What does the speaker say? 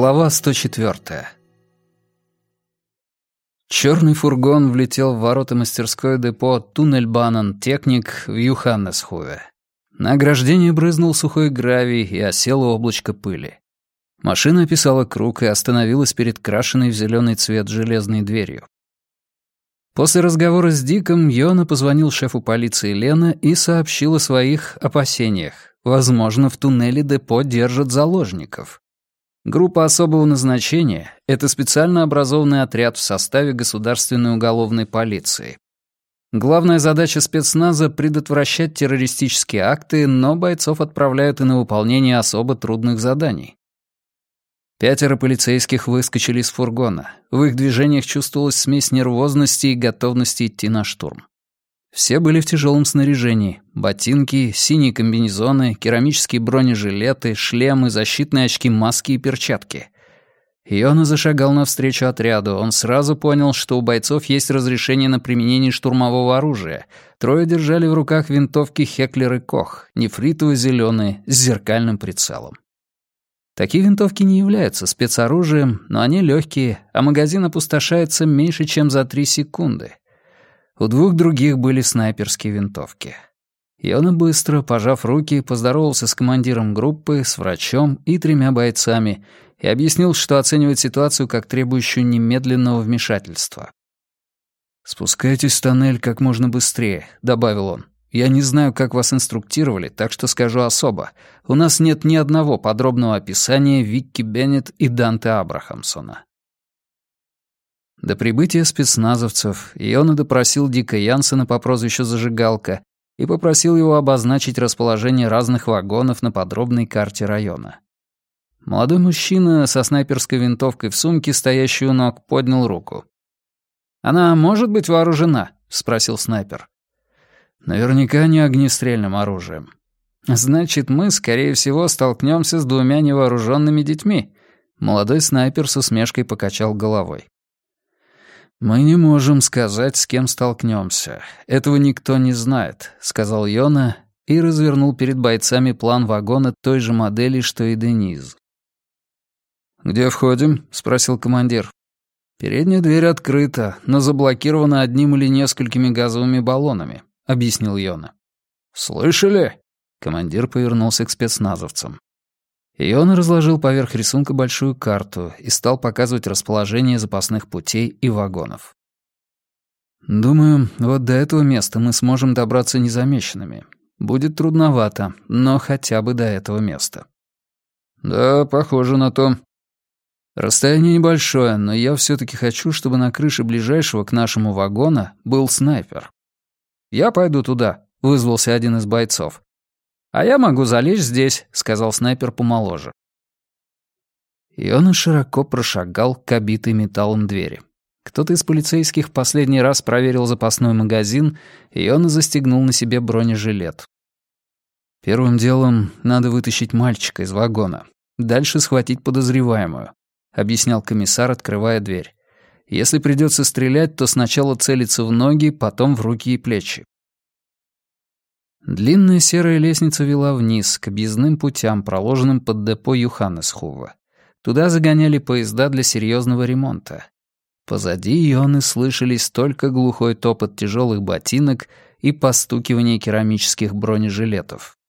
Глава 104. Черный фургон влетел в ворота мастерской депо «Туннельбанен Техник» в Йоханнесхове. На ограждение брызнул сухой гравий и осело облачко пыли. Машина описала круг и остановилась перед крашенной в зеленый цвет железной дверью. После разговора с Диком Йона позвонил шефу полиции Лена и сообщил о своих опасениях. Возможно, в туннеле депо держат заложников. Группа особого назначения — это специально образованный отряд в составе государственной уголовной полиции. Главная задача спецназа — предотвращать террористические акты, но бойцов отправляют и на выполнение особо трудных заданий. 5 полицейских выскочили из фургона. В их движениях чувствовалась смесь нервозности и готовности идти на штурм. Все были в тяжелом снаряжении. Ботинки, синие комбинезоны, керамические бронежилеты, шлемы, защитные очки, маски и перчатки. Йона зашагал навстречу отряду. Он сразу понял, что у бойцов есть разрешение на применение штурмового оружия. 3 держали в руках винтовки «Хеклер» и «Кох», нефритово-зеленые, с зеркальным прицелом. Такие винтовки не являются спецоружием, но они легкие, а магазин опустошается меньше, чем за 3 секунды. У 2 других были снайперские винтовки. Йона быстро, пожав руки, поздоровался с командиром группы, с врачом и 3 бойцами и объяснил, что оценивает ситуацию как требующую немедленного вмешательства. «Спускайтесь в тоннель как можно быстрее», — добавил он. «Я не знаю, как вас инструктировали, так что скажу особо. У нас нет ни одного подробного описания Викки Беннет и Данте Абрахамсона». До прибытия спецназовцев Йона допросил Дика Янсена по прозвищу «Зажигалка» и попросил его обозначить расположение разных вагонов на подробной карте района. Молодой мужчина со снайперской винтовкой в сумке, стоящей у ног, поднял руку. «Она может быть вооружена?» — спросил снайпер. «Наверняка не огнестрельным оружием». «Значит, мы, скорее всего, столкнемся с 2 невооруженными детьми». Молодой снайпер с усмешкой покачал головой. «Мы не можем сказать, с кем столкнемся. Этого никто не знает», — сказал Йона и развернул перед бойцами план вагона той же модели, что и Дениз. «Где входим?» — спросил командир. «Передняя дверь открыта, но заблокирована одним или несколькими газовыми баллонами», — объяснил Йона. «Слышали?» — командир повернулся к спецназовцам. Йона разложил поверх рисунка большую карту и стал показывать расположение запасных путей и вагонов. «Думаю, вот до этого места мы сможем добраться незамеченными. Будет трудновато, но хотя бы до этого места». «Да, похоже на то». «Расстояние небольшое, но я все-таки хочу, чтобы на крыше ближайшего к нашему вагона был снайпер». «Я пойду туда», — вызвался один из бойцов. «А я могу залечь здесь», — сказал снайпер помоложе. Йона широко прошагал к обитой металлом двери. Кто-то из полицейских в последний раз проверил запасной магазин, и Йона застегнул на себе бронежилет. «Первым делом надо вытащить мальчика из вагона. Дальше схватить подозреваемую», — объяснял комиссар, открывая дверь. «Если придется стрелять, то сначала целиться в ноги, потом в руки и плечи». Длинная серая лестница вела вниз, к объездным путям, проложенным под депо Йоханнесхова. Туда загоняли поезда для серьезного ремонта. Позади Йоны слышались только глухой топот тяжелых ботинок и постукивание керамических бронежилетов.